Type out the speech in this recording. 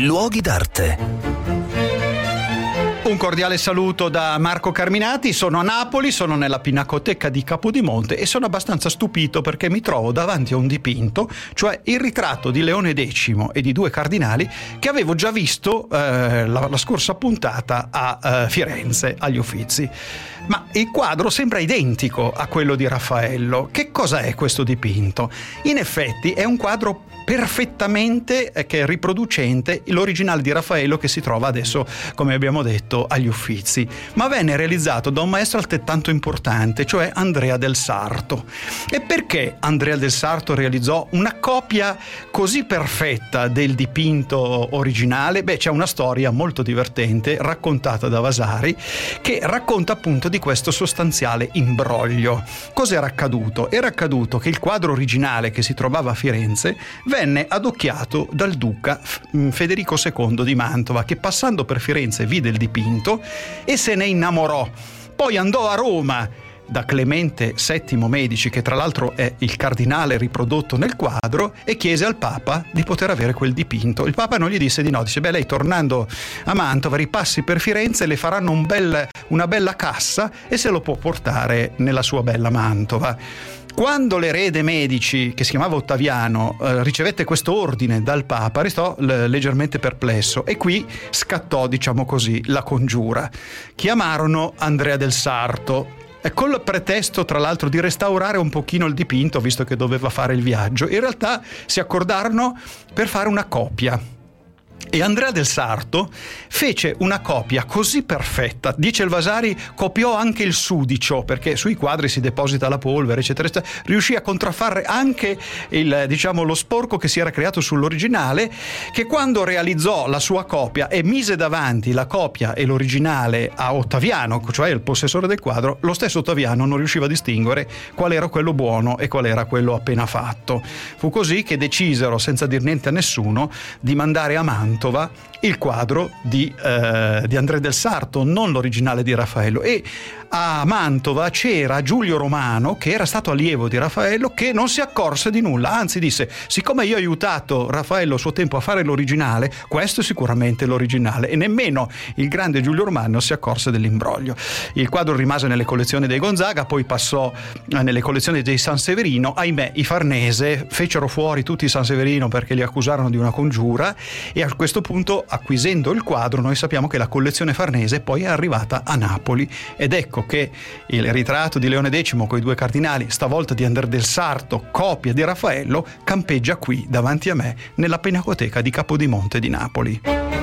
Luoghi d'arte. Un cordiale saluto da Marco Carminati, sono a Napoli, sono nella Pinacoteca di Capodimonte e sono abbastanza stupito perché mi trovo davanti a un dipinto, cioè il ritratto di Leone X e di due cardinali che avevo già visto la scorsa puntata a Firenze, agli Uffizi. Ma il quadro sembra identico a quello di Raffaello. Che cosa è questo dipinto? In effetti è un quadro perfettamente che è riproducente l'originale di Raffaello che si trova adesso, come abbiamo detto, agli Uffizi, ma venne realizzato da un maestro altrettanto importante, cioè Andrea del Sarto. E perché Andrea del Sarto realizzò una copia così perfetta del dipinto originale? C'è una storia molto divertente raccontata da Vasari che racconta appunto di questo sostanziale imbroglio. Cos'era accaduto? Era accaduto che il quadro originale che si trovava a Firenze venne adocchiato dal duca Federico II di Mantova, che passando per Firenze vide il dipinto e se ne innamorò. Poi andò a Roma da Clemente VII Medici, che tra l'altro è il cardinale riprodotto nel quadro, e chiese al Papa di poter avere quel dipinto. Il Papa non gli disse di no, dice: lei tornando a Mantova ripassi per Firenze, le faranno una bella cassa e se lo può portare nella sua bella Mantova. Quando l'erede Medici, che si chiamava Ottaviano, ricevette questo ordine dal Papa, restò leggermente perplesso e qui scattò, diciamo così, la congiura. Chiamarono Andrea del Sarto, col pretesto tra l'altro di restaurare un pochino il dipinto, visto che doveva fare il viaggio. In realtà si accordarono per fare una copia. E Andrea del Sarto fece una copia così perfetta, dice il Vasari, copiò anche il sudicio, perché sui quadri si deposita la polvere, eccetera, eccetera. Riuscì a contraffare anche lo sporco che si era creato sull'originale, che quando realizzò la sua copia e mise davanti la copia e l'originale a Ottaviano, cioè il possessore del quadro, lo stesso Ottaviano non riusciva a distinguere qual era quello buono e qual era quello appena fatto. Fu così che decisero, senza dir niente a nessuno, di mandare a Mantova il quadro di Andrea del Sarto, non l'originale di Raffaello. E a Mantova c'era Giulio Romano, che era stato allievo di Raffaello, che non si accorse di nulla, anzi disse: siccome io ho aiutato Raffaello a suo tempo a fare l'originale, questo è sicuramente l'originale. E nemmeno il grande Giulio Romano si accorse dell'imbroglio. Il quadro rimase nelle collezioni dei Gonzaga, poi passò nelle collezioni dei Sanseverino. Ahimè, i Farnese fecero fuori tutti i Sanseverino perché li accusarono di una congiura, e a questo punto, acquisendo il quadro, noi sappiamo che la collezione Farnese poi è arrivata a Napoli, ed ecco che il ritratto di Leone X con i due cardinali, stavolta di Andrea del Sarto, copia di Raffaello, campeggia qui davanti a me nella Pinacoteca di Capodimonte di Napoli.